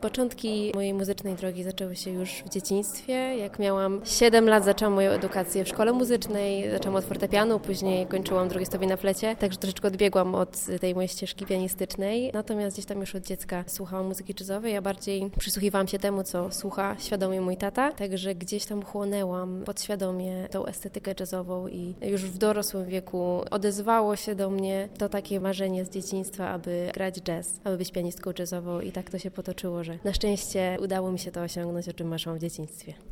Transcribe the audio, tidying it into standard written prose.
Początki mojej muzycznej drogi zaczęły się już w dzieciństwie. Jak miałam 7 lat, zaczęłam moją edukację w szkole muzycznej, zaczęłam od fortepianu, później kończyłam drugi stopień na flecie, także troszeczkę odbiegłam od tej mojej ścieżki pianistycznej. Natomiast gdzieś tam już od dziecka słuchałam muzyki jazzowej, ja bardziej przysłuchiwałam się temu, co słucha świadomie mój tata, także gdzieś tam chłonęłam podświadomie tą estetykę jazzową i już w dorosłym wieku odezwało się do mnie to takie marzenie z dzieciństwa, aby grać jazz, aby być pianistką jazzową i tak to się potoczyło, że na szczęście udało mi się to osiągnąć, o czym marzyłam w dzieciństwie.